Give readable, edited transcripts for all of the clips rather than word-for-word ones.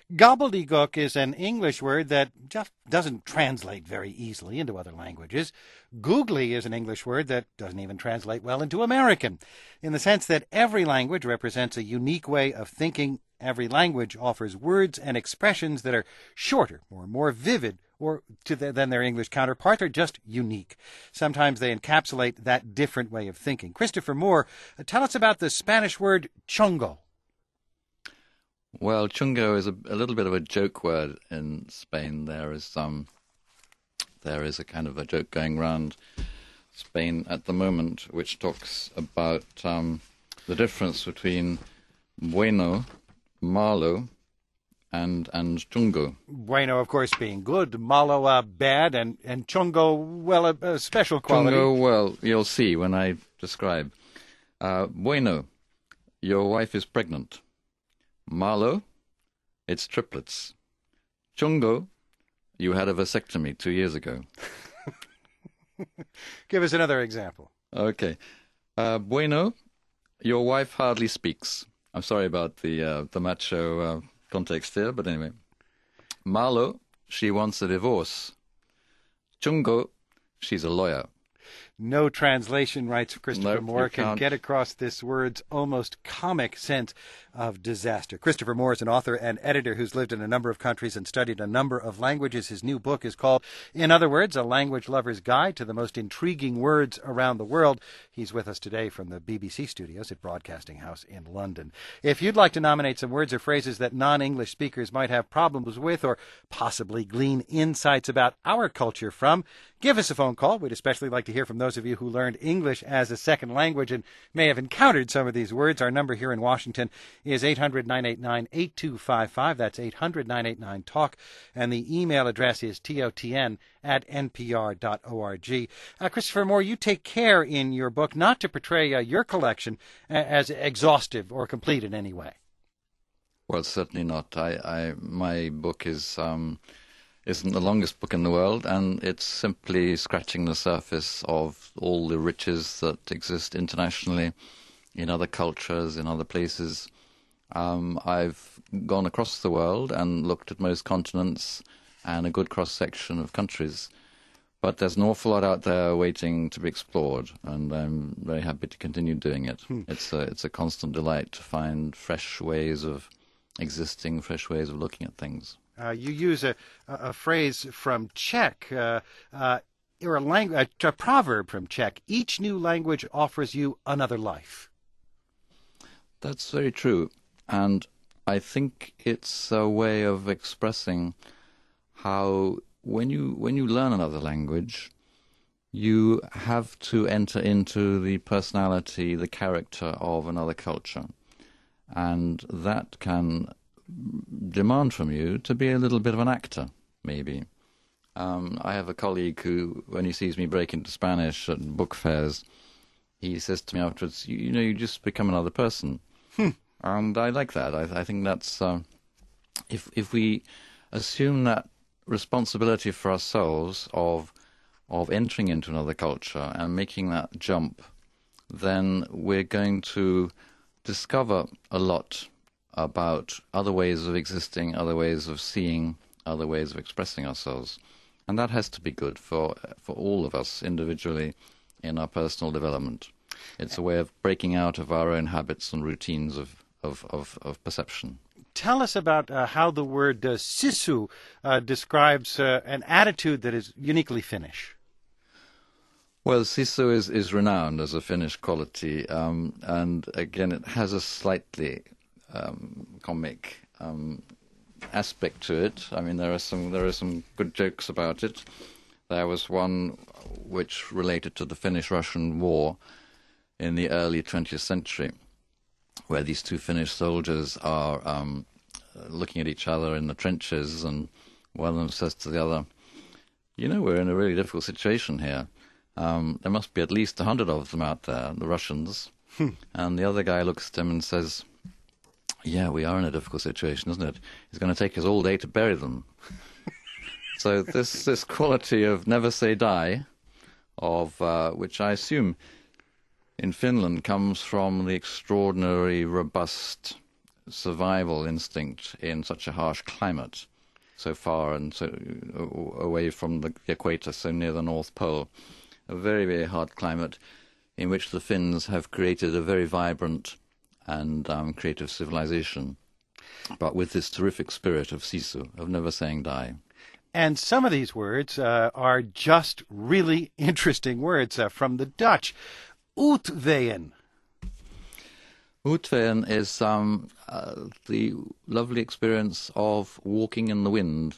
Gobbledygook is an English word that just doesn't translate very easily into other languages. Googly is an English word that doesn't even translate well into American, in the sense that every language represents a unique way of thinking. Every language offers words and expressions that are shorter or more vivid than their English counterpart. They're just unique. Sometimes they encapsulate that different way of thinking. Christopher Moore, tell us about the Spanish word chongo. Well, chungo is a little bit of a joke word in Spain. There is a kind of a joke going around Spain at the moment, which talks about the difference between bueno, malo, and chungo. Bueno, of course, being good, malo, bad, and chungo, well, a special quality. Chungo, well, you'll see when I describe. Bueno, your wife is pregnant. Malo, it's triplets. Chungo, you had a vasectomy 2 years ago. Give us another example. Okay. Bueno, your wife hardly speaks. I'm sorry about the macho context here, but anyway. Malo, she wants a divorce. Chungo, she's a lawyer. No translation, writes Christopher Moore, can can't. get across this word's almost comic sense of disaster. Christopher Moore is an author and editor who's lived in a number of countries and studied a number of languages. His new book is called, in other words, A Language Lover's Guide to the Most Intriguing Words Around the World. He's with us today from the BBC studios at Broadcasting House in London. If you'd like to nominate some words or phrases that non-English speakers might have problems with or possibly glean insights about our culture from, give us a phone call. We'd especially like to hear from those of you who learned English as a second language and may have encountered some of these words. Our number here in Washington is 800-989-8255. That's 800-989-TALK. And the email address is totn@npr.org. Christopher Moore, you take care in your book not to portray your collection as exhaustive or complete in any way. Well, certainly not. My book isn't the longest book in the world, and it's simply scratching the surface of all the riches that exist internationally, in other cultures, in other places. I've gone across the world and looked at most continents and a good cross-section of countries. But there's an awful lot out there waiting to be explored, and I'm very happy to continue doing it. It's a constant delight to find fresh ways of existing, fresh ways of looking at things. You use a phrase from Czech, or a proverb from Czech. Each new language offers you another life. That's very true, and I think it's a way of expressing how when you learn another language, you have to enter into the personality, the character of another culture, and that can demand from you to be a little bit of an actor, maybe. I have a colleague who, when he sees me break into Spanish at book fairs, he says to me afterwards, you just become another person. And I like that. I think that's, if we assume that responsibility for ourselves of entering into another culture and making that jump, then we're going to discover a lot about other ways of existing, other ways of seeing, other ways of expressing ourselves. And that has to be good for all of us individually in our personal development. It's a way of breaking out of our own habits and routines of perception. Tell us about how the word sisu describes an attitude that is uniquely Finnish. Well, sisu is renowned as a Finnish quality, and again, it has a slightly comic aspect to it. I mean, there are some good jokes about it. There was one which related to the Finnish-Russian War in the early 20th century, where these two Finnish soldiers are looking at each other in the trenches, and one of them says to the other, we're in a really difficult situation here. There must be at least 100 of them out there, the Russians. And the other guy looks at him and says, yeah, we are in a difficult situation, isn't it? It's going to take us all day to bury them. So this quality of never say die, of which I assume in Finland comes from the extraordinary robust survival instinct in such a harsh climate, so far and so away from the equator, so near the North Pole. A very, very hard climate in which the Finns have created a very vibrant and creative civilization, but with this terrific spirit of sisu, of never saying die. And some of these words are just really interesting words from the Dutch. Uitweeën. Uitweeën is the lovely experience of walking in the wind,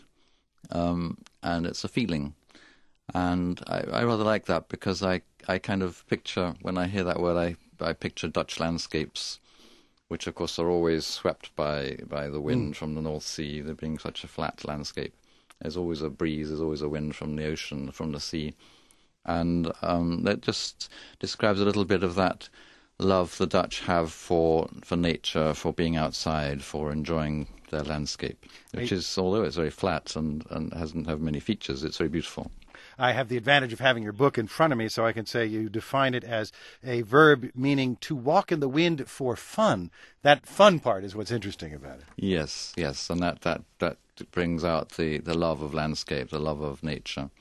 and it's a feeling. And I rather like that because I kind of picture, when I hear that word, I picture Dutch landscapes, which of course are always swept by the wind from the North Sea, there being such a flat landscape. There's always a breeze, there's always a wind from the ocean, from the sea. And that just describes a little bit of that love the Dutch have for nature, for being outside, for enjoying their landscape, which is, although it's very flat and doesn't have many features, it's very beautiful. I have the advantage of having your book in front of me, so I can say you define it as a verb meaning to walk in the wind for fun. That fun part is what's interesting about it. Yes, and that brings out the love of landscape, the love of nature.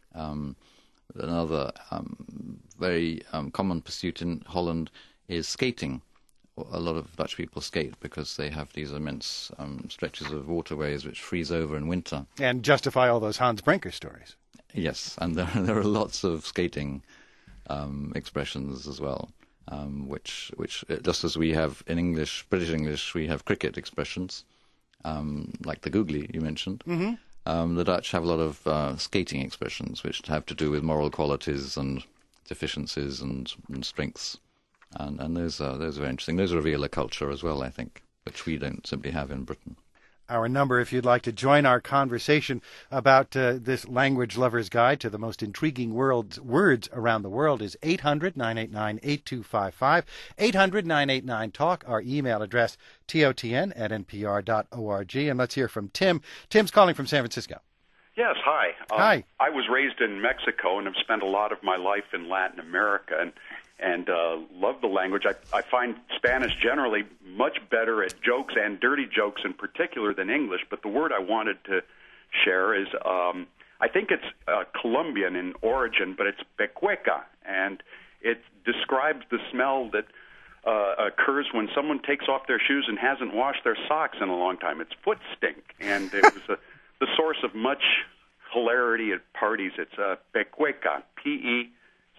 Another very common pursuit in Holland is skating. A lot of Dutch people skate because they have these immense stretches of waterways which freeze over in winter. And justify all those Hans Brinker stories. Yes, and there are lots of skating expressions as well, which just as we have in English, British English, we have cricket expressions, like the googly you mentioned. Mm-hmm. The Dutch have a lot of skating expressions which have to do with moral qualities and deficiencies and strengths, and those are very interesting. Those reveal a culture as well, I think, which we don't simply have in Britain. Our number, if you'd like to join our conversation about this Language Lover's Guide to the most intriguing words around the world, is 800-989-8255, 800-989-TALK, our email address, totn@npr.org. And let's hear from Tim. Tim's calling from San Francisco. Yes, hi. Hi. I was raised in Mexico and have spent a lot of my life in Latin America, and love the language. I find Spanish generally much better at jokes and dirty jokes in particular than English, but the word I wanted to share is, I think it's Colombian in origin, but it's pecueca, and it describes the smell that occurs when someone takes off their shoes and hasn't washed their socks in a long time. It's foot stink, and it was the source of much hilarity at parties. It's pecueca, P-E-C-U-E-C-A.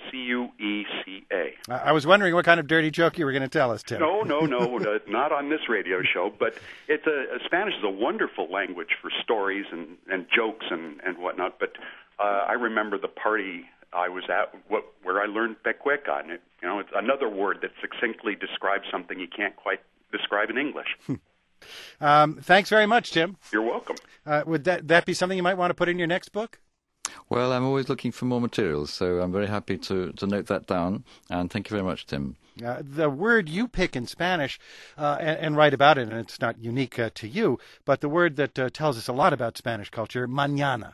I was wondering what kind of dirty joke you were going to tell us, Tim. No, not on this radio show. But Spanish is a wonderful language for stories and jokes and whatnot. But I remember the party I was at where I learned pecueca. And it's another word that succinctly describes something you can't quite describe in English. Thanks very much, Tim. You're welcome. Would that be something you might want to put in your next book? Well, I'm always looking for more materials, so I'm very happy to note that down. And thank you very much, Tim. The word you pick in Spanish and write about it, and it's not unique to you, but the word that tells us a lot about Spanish culture, mañana.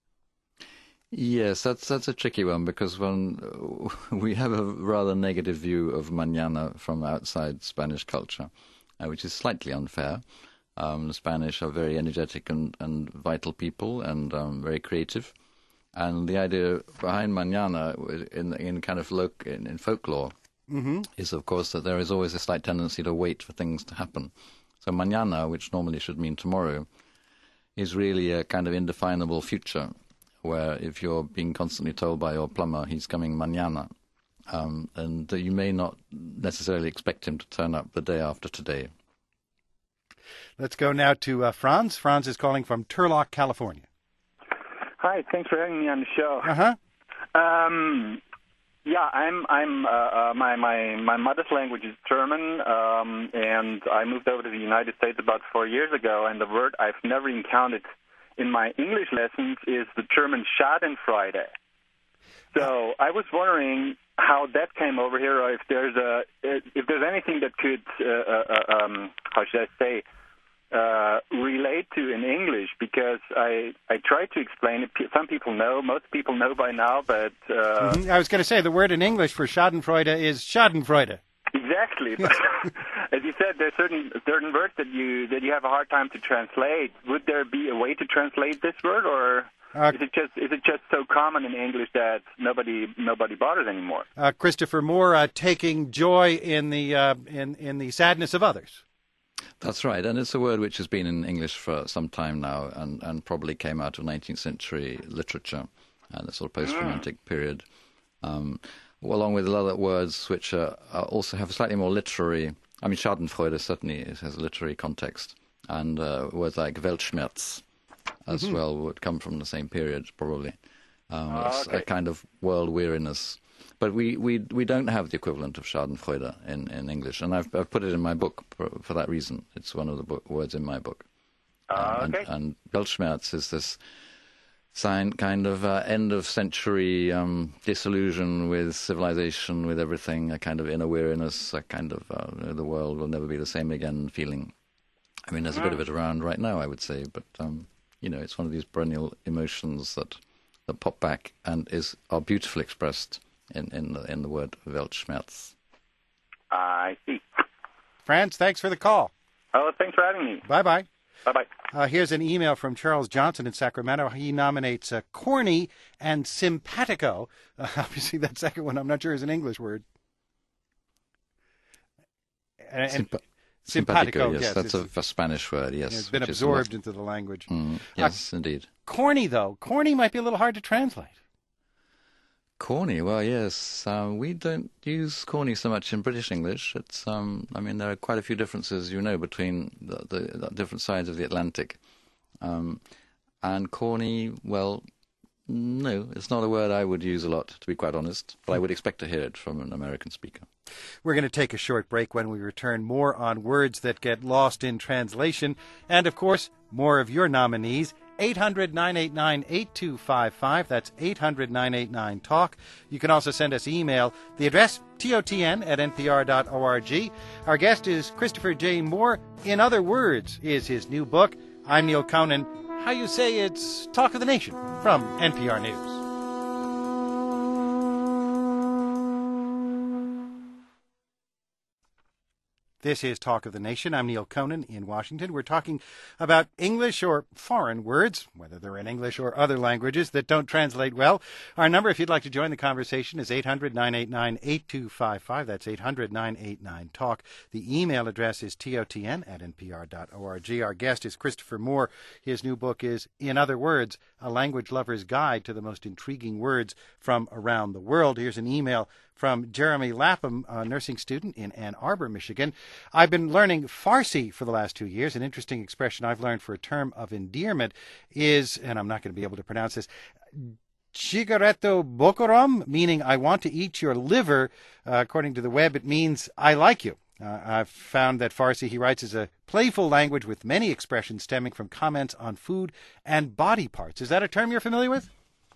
Yes, that's a tricky one because when we have a rather negative view of mañana from outside Spanish culture, which is slightly unfair. The Spanish are very energetic and vital people and very creative. And the idea behind mañana in kind of in folklore is, of course, that there is always a slight tendency to wait for things to happen. So mañana, which normally should mean tomorrow, is really a kind of indefinable future where if you're being constantly told by your plumber he's coming mañana, and you may not necessarily expect him to turn up the day after today. Let's go now to Franz. Franz is calling from Turlock, California. Hi, thanks for having me on the show. My mother's language is German, and I moved over to the United States about 4 years ago, and the word I've never encountered in my English lessons is the German Schadenfreude. So I was wondering how that came over here, or if there's anything that could, how should I say, relate to in English, because I tried to explain it. Some people know, most people know by now, but... I was going to say, the word in English for Schadenfreude is Schadenfreude. Exactly. But As you said, there's certain words that you have a hard time to translate. Would there be a way to translate this word, or is it just so common in English that nobody bothers anymore? Christopher Moore, taking joy in the sadness of others. That's right, and it's a word which has been in English for some time now, and probably came out of 19th century literature and the sort of post-romantic period, along with a lot of words which also have a slightly more literary. I mean, Schadenfreude certainly has a literary context, and words like Weltschmerz as well would come from the same period, probably. It's a kind of world weariness. But we don't have the equivalent of Schadenfreude in English, and I've put it in my book for that reason. It's one of the words in my book. And Weltschmerz is this kind of end-of-century disillusion with civilization, with everything, a kind of inner weariness, a kind of the world will never be the same again feeling. I mean, there's a bit of it around right now, I would say, but it's one of these perennial emotions that pop back and are beautifully expressed in the word Weltschmerz. I see. Franz, thanks for the call. Oh, thanks for having me. Bye-bye. Bye-bye. Here's an email from Charles Johnson in Sacramento. He nominates corny and simpatico. Obviously, that second one I'm not sure is an English word. Simpatico, yes, that's a Spanish word, yes. It's been absorbed into the language. Yes, indeed. Corny, though. Corny might be a little hard to translate. Corny, well, yes. We don't use corny so much in British English. It's, there are quite a few differences, between the different sides of the Atlantic. And corny, well, no, it's not a word I would use a lot, to be quite honest. But I would expect to hear it from an American speaker. We're going to take a short break. When we return, more on words that get lost in translation. And, of course, more of your nominees. 800-989-8255. That's 800-989-TALK. You can also send us email. The address, totn@npr.org. Our guest is Christopher J. Moore. In Other Words is his new book. I'm Neil Conan. How you say it's Talk of the Nation from NPR News. This is Talk of the Nation. I'm Neil Conan in Washington. We're talking about English or foreign words, whether they're in English or other languages that don't translate well. Our number, if you'd like to join the conversation, is 800-989-8255. That's 800-989-TALK. The email address is totn@npr.org. Our guest is Christopher Moore. His new book is In Other Words, A Language Lover's Guide to the Most Intriguing Words from Around the World. Here's an email from Jeremy Lapham, a nursing student in Ann Arbor, Michigan. I've been learning Farsi for the last 2 years. An interesting expression I've learned for a term of endearment is, and I'm not going to be able to pronounce this, Cigaretto bokorom, meaning I want to eat your liver. According to the web, it means I like you. I've found that Farsi, he writes, is a playful language with many expressions stemming from comments on food and body parts. Is that a term you're familiar with?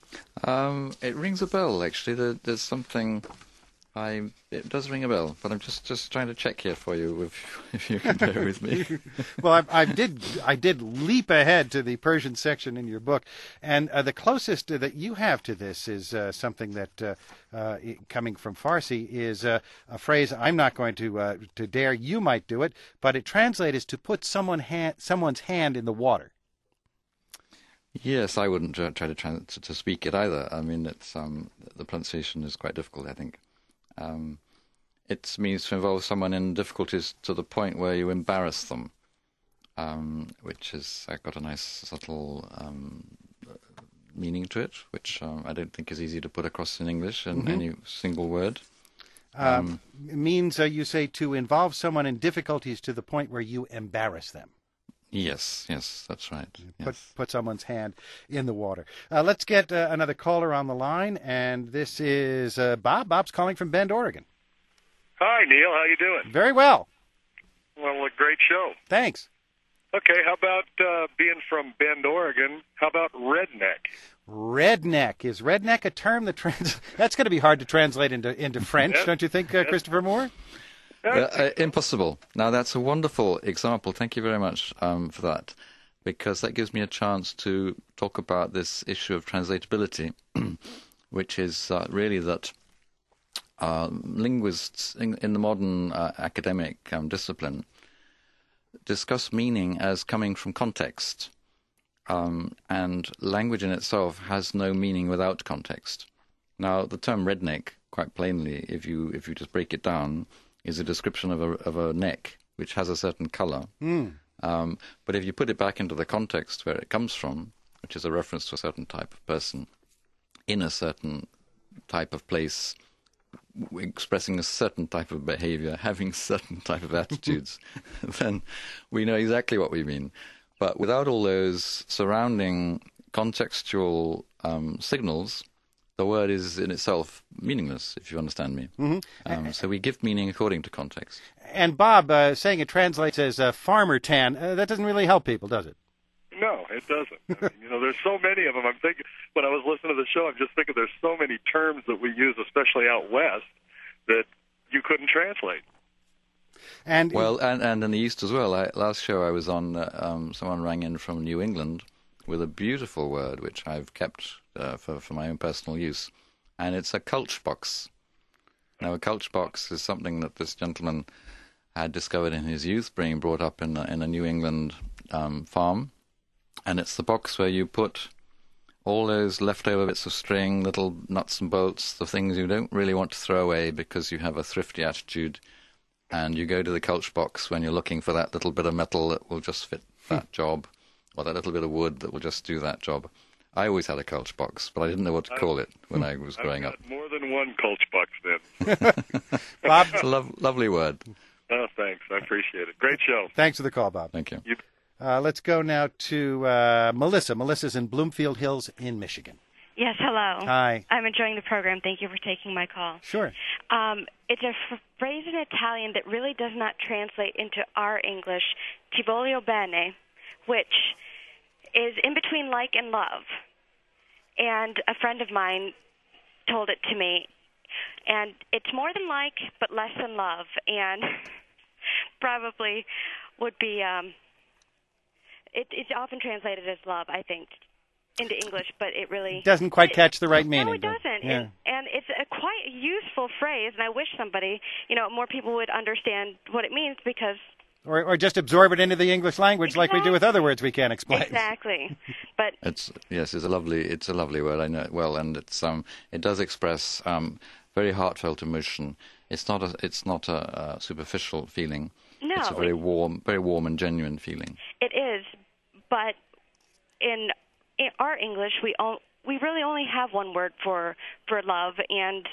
It rings a bell, actually. There's something... It does ring a bell, but I'm just trying to check here for you, if you can bear with me. Well, I did leap ahead to the Persian section in your book, and the closest that you have to this is something that, coming from Farsi, is a phrase I'm not going to dare. You might do it, but it translates to put someone's hand in the water. Yes, I wouldn't try to speak it either. I mean, it's the pronunciation is quite difficult, I think. It means to involve someone in difficulties to the point where you embarrass them, which has got a nice subtle meaning to it, which I don't think is easy to put across in English in any single word. It means, you say, to involve someone in difficulties to the point where you embarrass them. Yes, that's right. Put someone's hand in the water. Let's get another caller on the line, and this is Bob. Bob's calling from Bend, Oregon. Hi, Neil. How you doing? Very well. Well, a great show. Thanks. Okay, how about being from Bend, Oregon? How about redneck? Redneck. Is redneck a term that that's going to be hard to translate into French, don't you think, Christopher Moore? Impossible. Now, that's a wonderful example. Thank you very much for that, because that gives me a chance to talk about this issue of translatability, which is really that linguists in the modern academic discipline discuss meaning as coming from context, and language in itself has no meaning without context. Now, the term redneck, quite plainly, if you just break it down, is a description of a neck which has a certain color. But if you put it back into the context where it comes from, which is a reference to a certain type of person in a certain type of place, expressing a certain type of behavior, having certain type of attitudes, then we know exactly what we mean. But without all those surrounding contextual signals, the word is in itself meaningless, if you understand me. So we give meaning according to context. And Bob, saying it translates as farmer tan, that doesn't really help people, does it? No, it doesn't. I mean, there's so many of them. I'm thinking, when I was listening to the show, I'm just thinking there's so many terms that we use, especially out west, that you couldn't translate. And in the East as well. Last show I was on, someone rang in from New England with a beautiful word which I've kept for my own personal use, and it's a culch box. Now, a culch box is something that this gentleman had discovered in his youth, being brought up in a New England farm, and it's the box where you put all those leftover bits of string, little nuts and bolts, the things you don't really want to throw away because you have a thrifty attitude, and you go to the culch box when you're looking for that little bit of metal that will just fit that job, or that little bit of wood that will just do that job. I always had a culch box, but I didn't know what to call it when I was growing up. More than one culch box then. Bob? It's a lovely word. Oh, thanks. I appreciate it. Great show. Thanks for the call, Bob. Thank you. Let's go now to Melissa. Melissa's in Bloomfield Hills in Michigan. Yes, hello. Hi. I'm enjoying the program. Thank you for taking my call. Sure. It's a phrase in Italian that really does not translate into our English, ti voglio bene, which is in between like and love. And a friend of mine told it to me. And it's more than like, but less than love. And probably would be, it's often translated as love, I think, into English, but it really doesn't quite catch the right meaning. No, it doesn't. Yeah. And it's a quite useful phrase, and I wish somebody, more people would understand what it means, because... Or just absorb it into the English language like we do with other words we can't explain. Exactly. But it's a lovely word. I know it well, and it does express very heartfelt emotion. It's not a superficial feeling. No, it's a very warm and genuine feeling. It is, but in our English, we really only have one word for love, and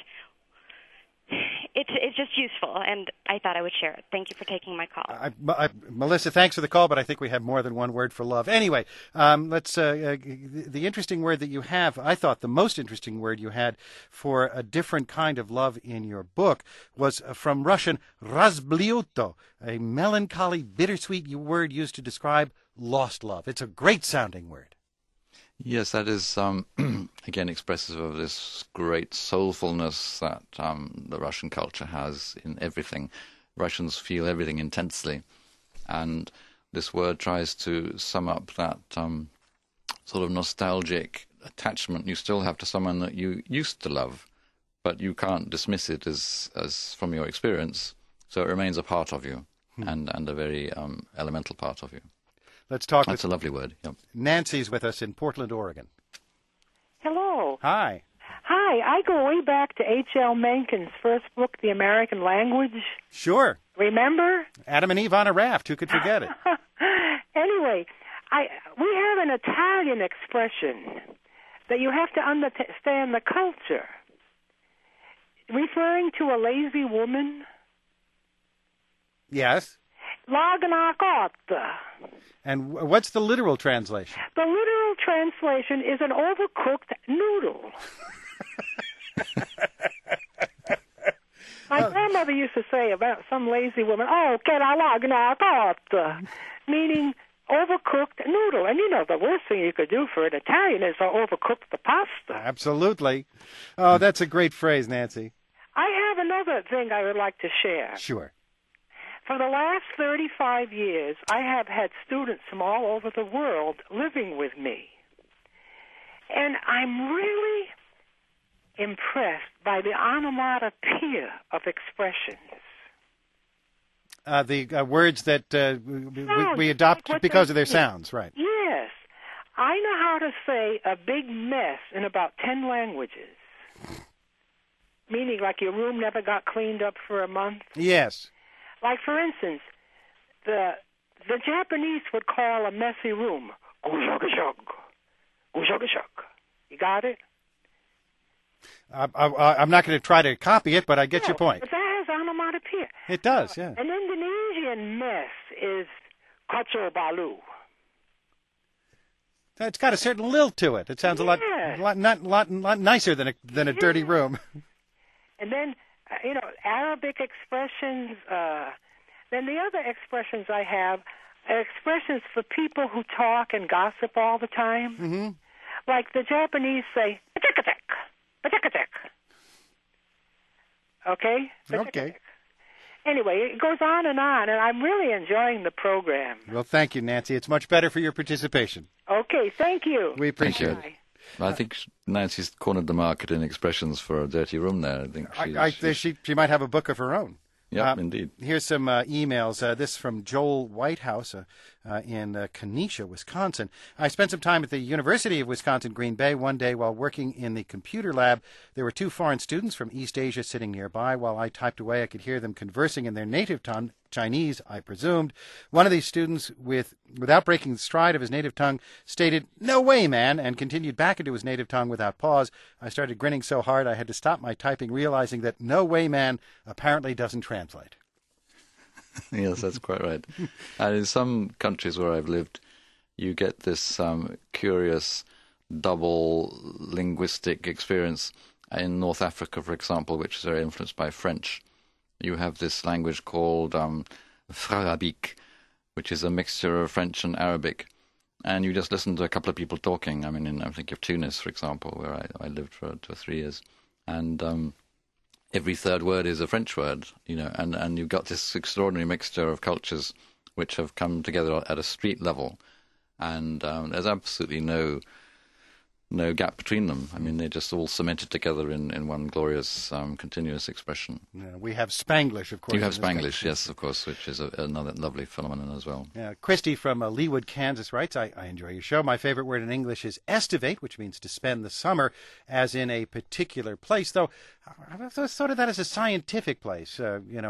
it's just useful, and I thought I would share it. Thank you for taking my call. Melissa, thanks for the call, but I think we have more than one word for love. Anyway, let's the interesting word that you have, I thought the most interesting word you had for a different kind of love in your book was from Russian razbliuto, a melancholy, bittersweet word used to describe lost love. It's a great sounding word. Yes, that is, again, expressive of this great soulfulness that the Russian culture has in everything. Russians feel everything intensely. And this word tries to sum up that sort of nostalgic attachment you still have to someone that you used to love, but you can't dismiss it as from your experience. So it remains a part of you and a very elemental part of you. Let's talk. That's a lovely word. Yep. Nancy's with us in Portland, Oregon. Hello. Hi. Hi. I go way back to H.L. Mencken's first book, The American Language. Sure. Remember? Adam and Eve on a raft. Who could forget it? Anyway, we have an Italian expression that you have to understand the culture, referring to a lazy woman. Yes. Lagna cotta. And what's the literal translation? The literal translation is an overcooked noodle. My grandmother used to say about some lazy woman, oh, che la lagna cotta, meaning overcooked noodle. And the worst thing you could do for an Italian is to overcook the pasta. Absolutely. Oh, that's a great phrase, Nancy. I have another thing I would like to share. Sure. For the last 35 years, I have had students from all over the world living with me. And I'm really impressed by the onomatopoeia of expressions. The words that we adopt like because of their sounds, right? Yes. I know how to say a big mess in about 10 languages. Meaning like your room never got cleaned up for a month. Yes. Like, for instance, the Japanese would call a messy room, gushagashag. Gushagashag. You got it? I'm not going to try to copy it, but I get your point. But that has onomatopoeia. It does, yeah. An Indonesian mess is kacau balu. It's got a certain lilt to it. It sounds a lot nicer than a dirty room. And then, Arabic expressions. Then the other expressions I have are expressions for people who talk and gossip all the time. Mm-hmm. Like the Japanese say, "Patikatek, patikatek." Okay? Okay. Anyway, it goes on, and I'm really enjoying the program. Well, thank you, Nancy. It's much better for your participation. Okay, thank you. We appreciate it. I think Nancy's cornered the market in expressions for a dirty room there. I think she might have a book of her own. Yeah, indeed. Here's some emails. This from Joel Whitehouse in Kenosha, Wisconsin. I spent some time at the University of Wisconsin-Green Bay one day while working in the computer lab. There were 2 foreign students from East Asia sitting nearby. While I typed away, I could hear them conversing in their native tongue, Chinese, I presumed. One of these students, without breaking the stride of his native tongue, stated, "No way, man," and continued back into his native tongue without pause. I started grinning so hard I had to stop my typing, realizing that "no way, man" apparently doesn't translate. Yes, that's quite right. And in some countries where I've lived, you get this curious double linguistic experience. In North Africa, for example, which is very influenced by French, you have this language called Frarabique, which is a mixture of French and Arabic. And you just listen to a couple of people talking. I mean, I'm thinking of Tunis, for example, where I lived for 2 or 3 years. And every third word is a French word, and you've got this extraordinary mixture of cultures which have come together at a street level. And there's absolutely no gap between them. I mean, they're just all cemented together in one glorious, continuous expression. Yeah, we have Spanglish, of course. You have Spanglish, yes, of course, which is another lovely phenomenon as well. Yeah, Christy from Leawood, Kansas writes, I enjoy your show. My favorite word in English is estivate, which means to spend the summer, as in a particular place, though I've thought of that as a scientific place.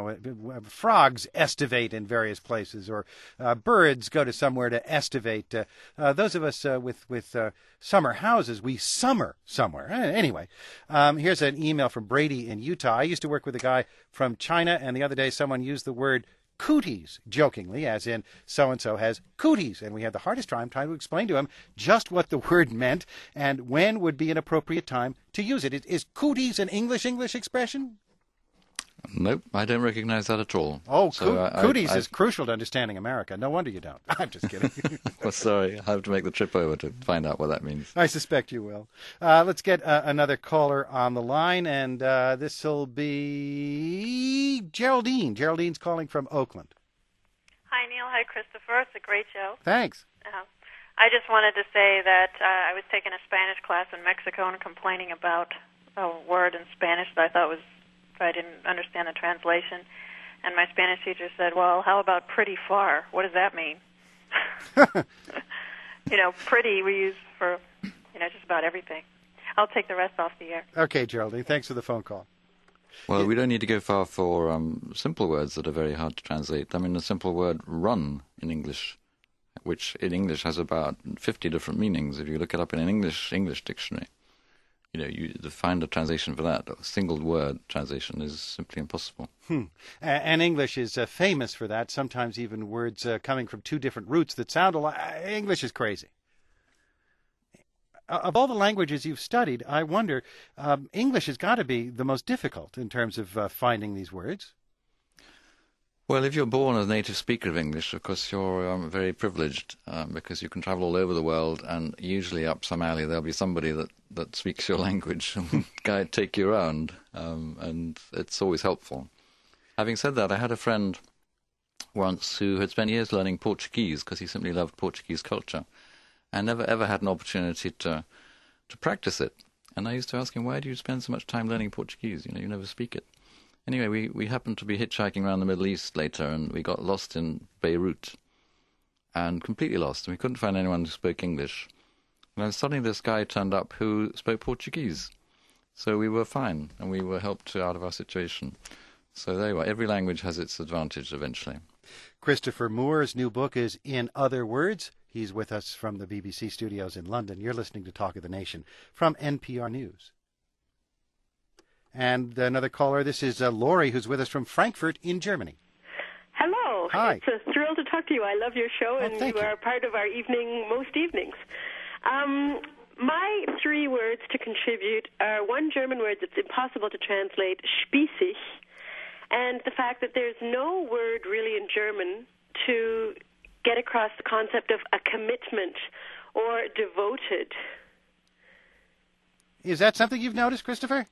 Frogs estivate in various places, or birds go to somewhere to estivate. Those of us with summer houses, we summer somewhere. Anyway, here's an email from Brady in Utah. I used to work with a guy from China, and the other day someone used the word cooties, jokingly, as in so-and-so has cooties. And we had the hardest time trying to explain to him just what the word meant and when would be an appropriate time to use it. Is cooties an English expression? Nope, I don't recognize that at all. Oh, cooties is crucial to understanding America. No wonder you don't. I'm just kidding. Well, sorry, I have to make the trip over to find out what that means. I suspect you will. Let's get another caller on the line, and this will be Geraldine. Geraldine's calling from Oakland. Hi, Neil. Hi, Christopher. It's a great show. Thanks. I just wanted to say that I was taking a Spanish class in Mexico and complaining about a word in Spanish that I thought was, I didn't understand the translation, and my Spanish teacher said, "Well, how about pretty far? What does that mean?" Pretty we use for, just about everything. I'll take the rest off the air. Okay, Geraldine, thanks for the phone call. Well, we don't need to go far for simple words that are very hard to translate. I mean, the simple word run in English, which in English has about 50 different meanings. If you look it up in an English dictionary, to find a translation for that, a single word translation, is simply impossible. And English is famous for that, sometimes even words coming from 2 different roots that sound alike. English is crazy. Of all the languages you've studied, I wonder, English has got to be the most difficult in terms of finding these words. Well, if you're born a native speaker of English, of course you're very privileged because you can travel all over the world, and usually up some alley there'll be somebody that speaks your language and take you around, and it's always helpful. Having said that, I had a friend once who had spent years learning Portuguese because he simply loved Portuguese culture and never ever had an opportunity to practice it. And I used to ask him, why do you spend so much time learning Portuguese? You never speak it. Anyway, we happened to be hitchhiking around the Middle East later, and we got lost in Beirut, and completely lost, and we couldn't find anyone who spoke English. And then suddenly this guy turned up who spoke Portuguese. So we were fine, and we were helped out of our situation. So there you are. Every language has its advantage eventually. Christopher Moore's new book is In Other Words. He's with us from the BBC studios in London. You're listening to Talk of the Nation from NPR News. And another caller, this is Lori, who's with us from Frankfurt in Germany. Hello. Hi. It's a thrill to talk to you. I love your show, and you are part of our evening most evenings. My 3 words to contribute are one German word that's impossible to translate, spießig, and the fact that there's no word really in German to get across the concept of a commitment or devoted. Is that something you've noticed, Christopher?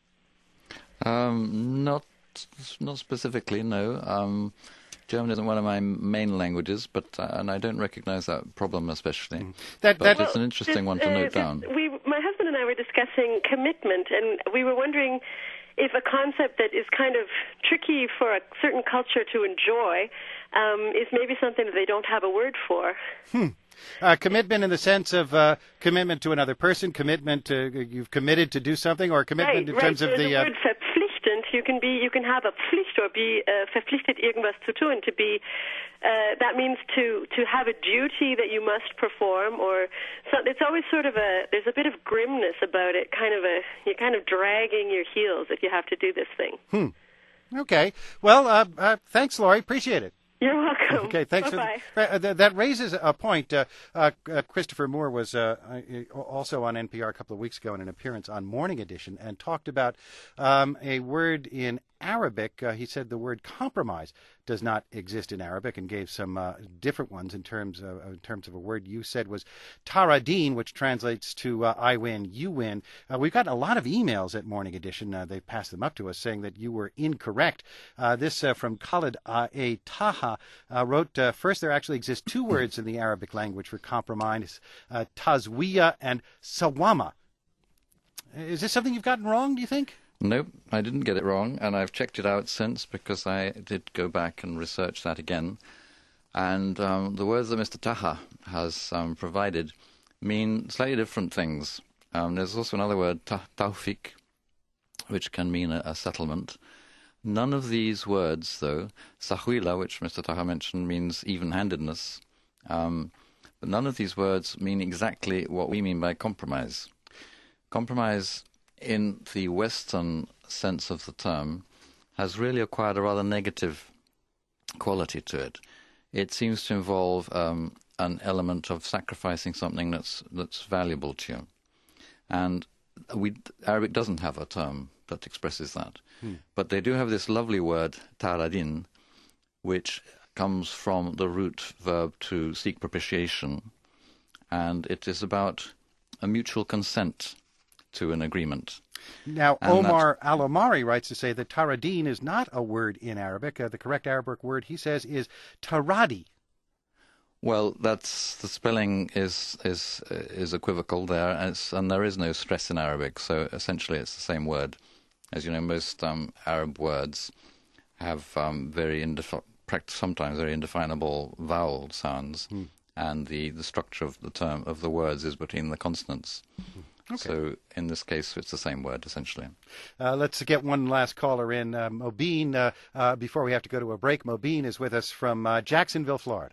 Not specifically, no. German isn't one of my main languages, but and I don't recognize that problem especially. But it's an interesting one to note down. My husband and I were discussing commitment, and we were wondering if a concept that is kind of tricky for a certain culture to enjoy is maybe something that they don't have a word for. Commitment in the sense of commitment to another person, commitment to you've committed to do something, or commitment in terms of the word verpflichtend. You can have a Pflicht or be verpflichtet irgendwas zu tun. To be that means to have a duty that you must perform, or so. It's always sort of there's a bit of grimness about it. You're kind of dragging your heels if you have to do this thing. Okay. Well, thanks, Laurie. Appreciate it. You're welcome. Okay, thanks. Bye-bye. That raises a point. Christopher Moore was also on NPR a couple of weeks ago in an appearance on Morning Edition and talked about a word in Arabic. He said the word compromise does not exist in Arabic and gave some different ones in terms of a word you said was taradin, which translates to I win, you win. We've gotten a lot of emails at Morning Edition. They passed them up to us saying that you were incorrect. This from Khalid A. Taha wrote, first, there actually exist 2 words in the Arabic language for compromise, tazwiya and sawama. Is this something you've gotten wrong, do you think? Nope, I didn't get it wrong, and I've checked it out since because I did go back and research that again. And the words that Mr. Taha has provided mean slightly different things. There's also another word, tawfiq, which can mean a settlement. None of these words, though, sahwila, which Mr. Taha mentioned, means even-handedness, but none of these words mean exactly what we mean by compromise. Compromise, in the Western sense of the term, has really acquired a rather negative quality to it. It seems to involve an element of sacrificing something that's valuable to you. And Arabic doesn't have a term that expresses that. But they do have this lovely word, taradin, which comes from the root verb to seek propitiation. And it is about a mutual consent to an agreement. Now, and Omar Al-Omari writes to say that taradin is not a word in Arabic. The correct Arabic word, he says, is taradi. Well, the spelling is equivocal there, and there is no stress in Arabic, so essentially it's the same word. As you know, most Arab words have sometimes very indefinable vowel sounds, and the structure of the words is between the consonants. Okay. So in this case, it's the same word, essentially. Let's get one last caller in. Mobeen, before we have to go to a break, Mobeen is with us from Jacksonville, Florida.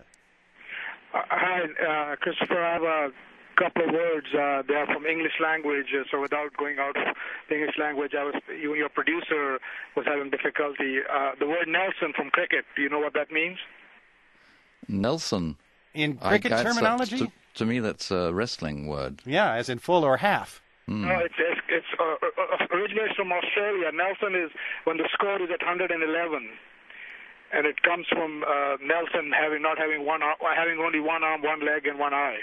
Hi, Christopher. I have a couple of words. They are from English language, so without going out of the English language, your producer was having difficulty. The word Nelson from cricket, do you know what that means? Nelson? In cricket terminology? To me, that's a wrestling word. Yeah, as in full or half. No, it's originates from Australia. Nelson is when the score is at 111. And it comes from Nelson having only one arm, one leg, and one eye.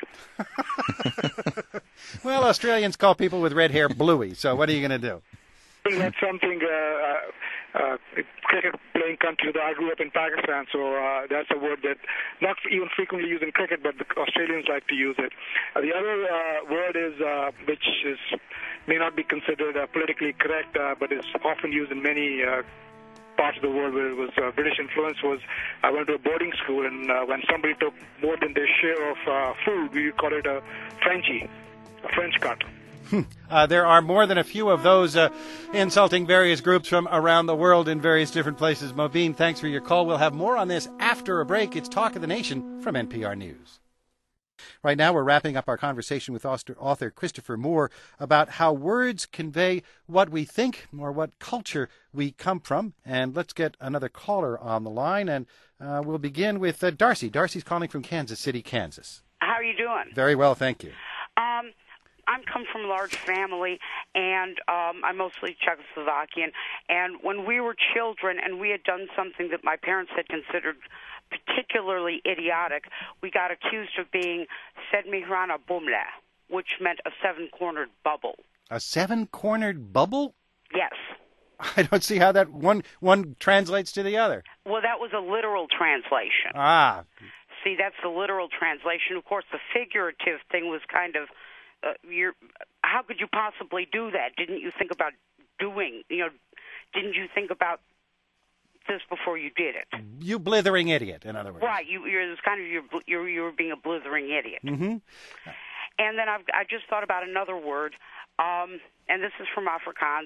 Well, Australians call people with red hair bluey, so what are you going to do? That's something cricket playing country. I grew up in Pakistan, so that's a word that not even frequently used in cricket, but the Australians like to use it. The other word is, which is may not be considered politically correct, but is often used in many parts of the world where it was British influence. Was I went to a boarding school, and when somebody took more than their share of food, we call it a Frenchie, a French cut. There are more than a few of those insulting various groups from around the world in various different places. Mobeen, thanks for your call. We'll have more on this after a break. It's Talk of the Nation from NPR News. Right now, we're wrapping up our conversation with author Christopher Moore about how words convey what we think or what culture we come from. And let's get another caller on the line, and we'll begin with Darcy. Darcy's calling from Kansas City, Kansas. How are you doing? Very well, thank you. I come from a large family, and I'm mostly Czechoslovakian. And when we were children and we had done something that my parents had considered particularly idiotic, we got accused of being sedmihrana bumle, which meant a seven-cornered bubble. A seven-cornered bubble? Yes. I don't see how that one translates to the other. Well, that was a literal translation. Ah. See, that's the literal translation. Of course, the figurative thing was kind of, how could you possibly do that? Didn't you think about didn't you think about this before you did it? You blithering idiot, in other words. Right. You were being a blithering idiot. Mm-hmm. And then I just thought about another word, and this is from Afrikaans,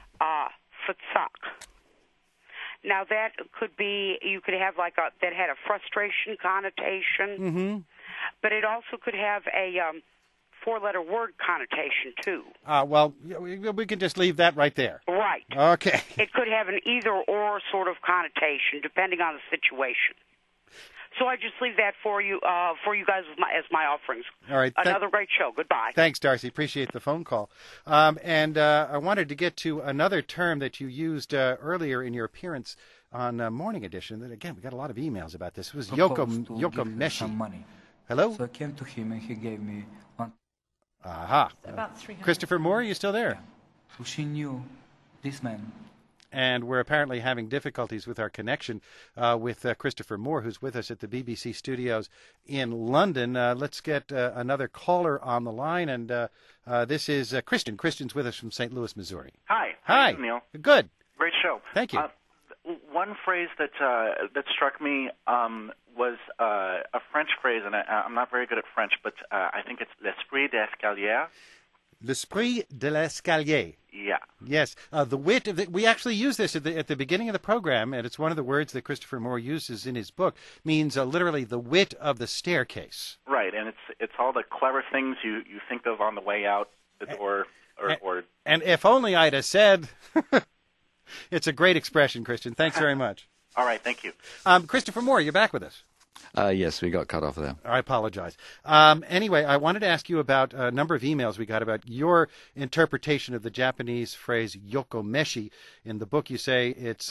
futsak. Now that could be, you could have that had a frustration connotation, but it also could have a four-letter word connotation too. Well, we can just leave that right there. Right. Okay. It could have an either-or sort of connotation depending on the situation. So I just leave that for you guys as my offerings. All right. Another great show. Goodbye. Thanks, Darcy. Appreciate the phone call. And I wanted to get to another term that you used earlier in your appearance on Morning Edition. That, again, we got a lot of emails about this. It was yokomeshi. Money. Hello? So I came to him and he gave me one. Aha. About 300. Christopher Moore, are you still there? Yeah. So she knew this man. And we're apparently having difficulties with our connection with Christopher Moore, who's with us at the BBC studios in London. Let's get another caller on the line, and this is Christian. Christian's with us from St. Louis, Missouri. Hi. Hi. How are you, Neil? Good. Great show. Thank you. One phrase that struck me was a French phrase, and I'm not very good at French, but I think it's l'esprit d'escalier. L'esprit de l'escalier. Yeah. Yes. The wit of the, we actually use this at the beginning of the program, and it's one of the words that Christopher Moore uses in his book, means literally the wit of the staircase. Right, and it's all the clever things you think of on the way out the door. And if only I'd have said... It's a great expression, Christian. Thanks very much. All right, thank you. Christopher Moore, you're back with us. Yes, we got cut off there. I apologize. Anyway, I wanted to ask you about a number of emails we got about your interpretation of the Japanese phrase yokomeshi. In the book, you say it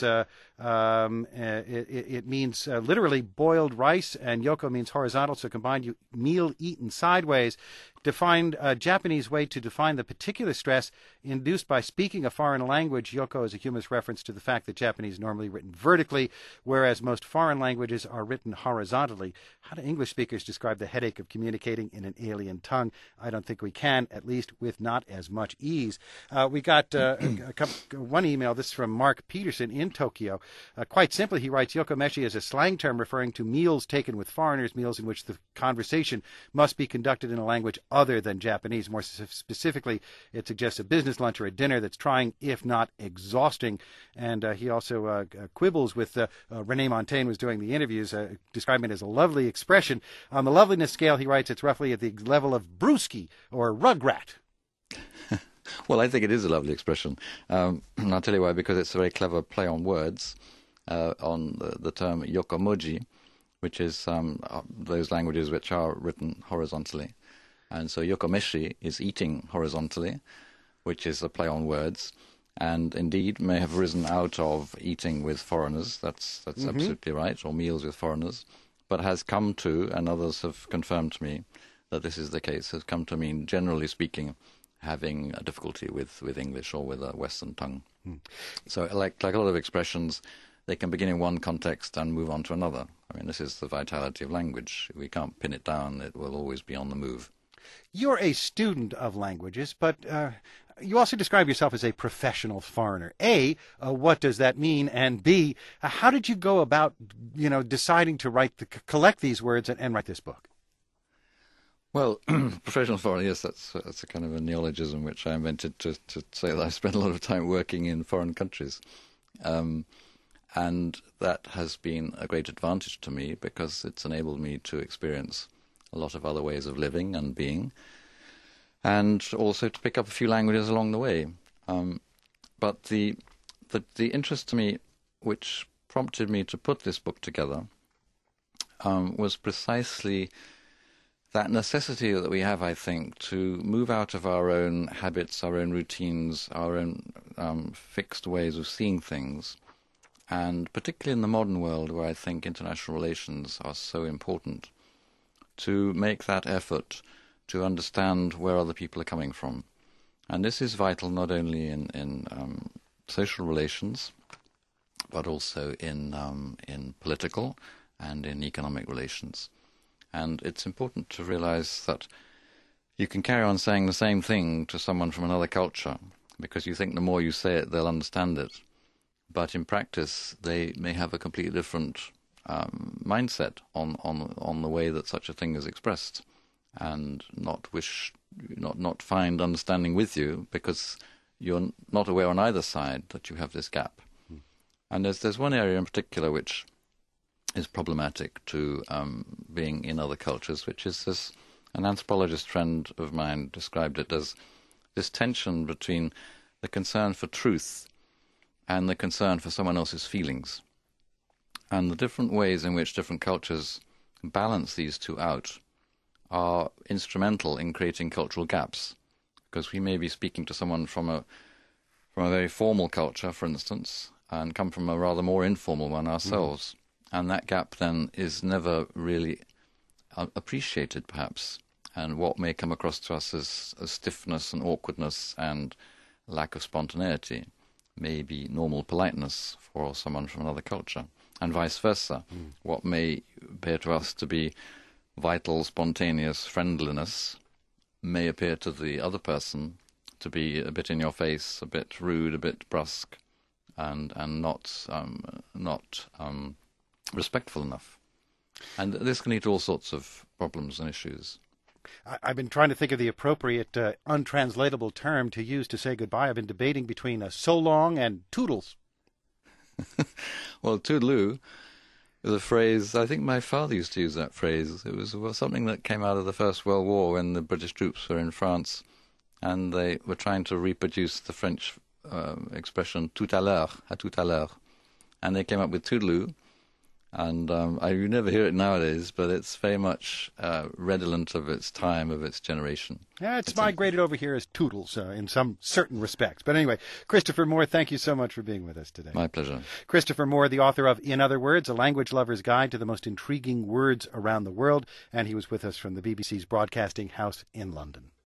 means literally boiled rice, and yoko means horizontal, so combined meal eaten sideways. Defined a Japanese way to define the particular stress induced by speaking a foreign language. Yoko is a humorous reference to the fact that Japanese is normally written vertically, whereas most foreign languages are written horizontally. How do English speakers describe the headache of communicating in an alien tongue? I don't think we can, at least with not as much ease. We got one email. This is from Mark Peterson in Tokyo. Quite simply, he writes, yokomeshi is a slang term referring to meals taken with foreigners, meals in which the conversation must be conducted in a language other than Japanese. More specifically, it suggests a business lunch or a dinner that's trying, if not exhausting. And he also quibbles with Renee Montaigne was doing the interviews, describing it as a lovely expression. On the loveliness scale, he writes, it's roughly at the level of brewski or rugrat. Well, I think it is a lovely expression. And I'll tell you why, because it's a very clever play on words on the term yokomoji, which is those languages which are written horizontally. And so yokomeshi is eating horizontally, which is a play on words, and indeed may have risen out of eating with foreigners. That's absolutely right, or meals with foreigners, but has come to, and others have confirmed to me that this is the case, has come to mean, generally speaking, having a difficulty with English or with a Western tongue. So like a lot of expressions, they can begin in one context and move on to another. I mean, this is the vitality of language. We can't pin it down. It will always be on the move. You're a student of languages, but you also describe yourself as a professional foreigner. A, what does that mean? And B, how did you go about, deciding to collect these words and write this book? Well, professional foreigner, yes, that's a kind of a neologism which I invented to say that I spent a lot of time working in foreign countries. And that has been a great advantage to me because it's enabled me to experience a lot of other ways of living and being, and also to pick up a few languages along the way. But the interest to me, which prompted me to put this book together, was precisely that necessity that we have, I think, to move out of our own habits, our own routines, our own fixed ways of seeing things, and particularly in the modern world where I think international relations are so important, to make that effort to understand where other people are coming from. And this is vital not only in social relations, but also in political and in economic relations. And it's important to realize that you can carry on saying the same thing to someone from another culture because you think the more you say it, they'll understand it. But in practice, they may have a completely different mindset on the way that such a thing is expressed, and not find understanding with you because you're not aware on either side that you have this gap. And there's one area in particular which is problematic to being in other cultures, which is this. An anthropologist friend of mine described it as this tension between the concern for truth and the concern for someone else's feelings. And the different ways in which different cultures balance these two out are instrumental in creating cultural gaps, because we may be speaking to someone from a very formal culture, for instance, and come from a rather more informal one ourselves. And that gap then is never really appreciated, perhaps. And what may come across to us as stiffness and awkwardness and lack of spontaneity may be normal politeness for someone from another culture, and vice versa. What may appear to us to be vital, spontaneous friendliness may appear to the other person to be a bit in your face, a bit rude, a bit brusque, and not respectful enough. And this can lead to all sorts of problems and issues. I've been trying to think of the appropriate untranslatable term to use to say goodbye. I've been debating between so long and toodles. Well, toodaloo is a phrase, I think my father used to use that phrase. It was something that came out of the First World War when the British troops were in France and they were trying to reproduce the French expression tout à l'heure, and they came up with toodaloo. And you never hear it nowadays, but it's very much redolent of its time, of its generation. Yeah, it's migrated over here as toodles in some certain respects. But anyway, Christopher Moore, thank you so much for being with us today. My pleasure. Christopher Moore, the author of In Other Words, A Language Lover's Guide to the Most Intriguing Words Around the World, and he was with us from the BBC's Broadcasting House in London.